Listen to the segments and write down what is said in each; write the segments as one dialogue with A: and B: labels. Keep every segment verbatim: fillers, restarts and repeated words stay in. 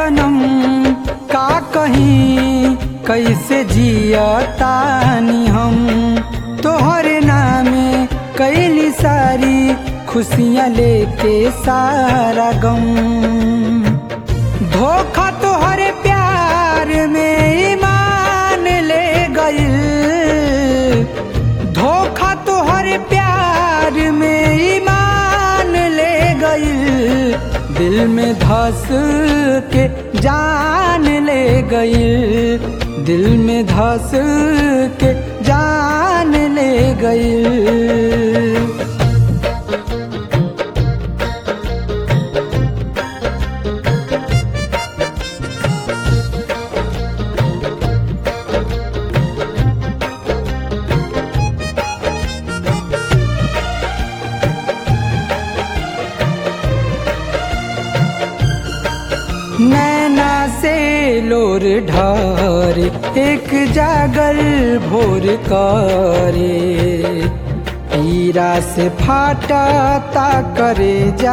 A: सनम का कहीं कैसे जियतानी हम, तोहरे नामे कैली सारी खुशियाँ लेके सारा गम। धोखा तोहरे प्यार में ईमान ले गइल, धोखा तोहरे प्यार में ईमान ले गइल, दिल में धस के जान ले गइल, दिल में धस के जान ले गइल। नैना से लोर ढारे एक जागल भोर करे, पीरा से फाटा ता करे जा।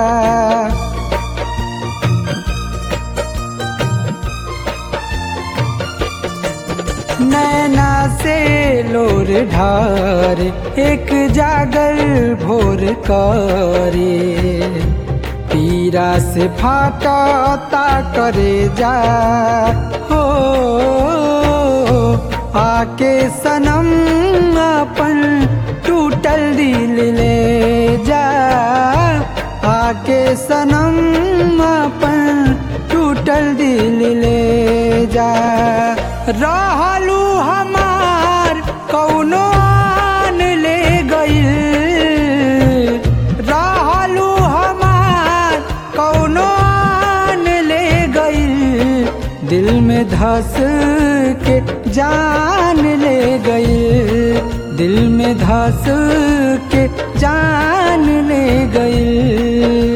A: नैना से लोर ढारे एक जागल भोर करे, पीरा से फाटा ता करे जा। हो आके सनम अपन टूटल दिल ले जा, आके सनम अपन टूटल दिल ले जा। रहलू हमार कौनो आन ले गइल, रहलू हमार कौनो आन ले गइल, दिल में धस के जान ले गइल, दिल में धस के जान ले गइल।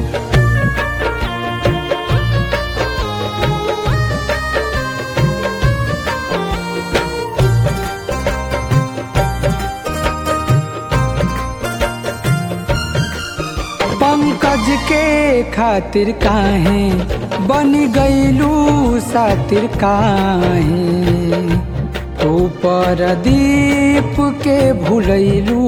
A: पंकज के खातिर काहे बन गइलू सातिर काहे, तू परदीप के भुलैलू।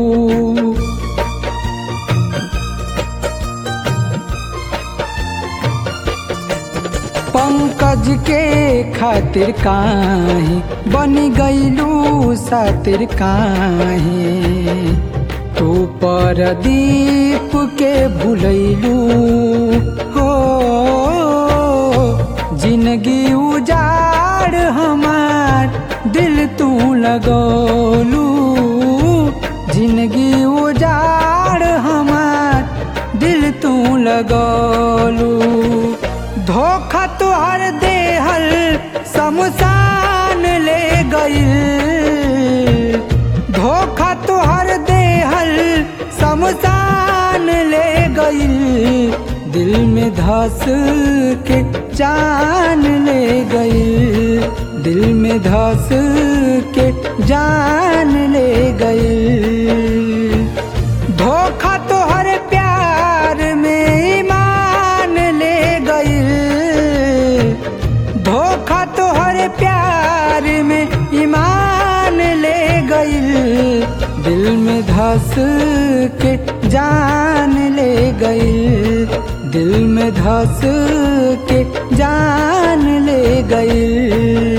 A: पंकज के खातिर काहे बन गइलू सातिर काहे, तू परदीप के भुलैलू। हो जिंदगी उजाड़ हमार दिल तू लगौलू, जिंदगी उजाड़ हमार दिल तू लगौलू। धोखा तुहर देहल शमशान ले गइल, धोखा तुहर देहल शमशान ले गइल, दिल में धस के जान ले गइल, दिल में धस के जान ले गइल। धोखा तोहर प्यार में ईमान ले गइल, धोखा तोहर प्यार में ईमान ले गइल, दिल में धस के जान ले गइल, दिल में धस के जान ले गइल।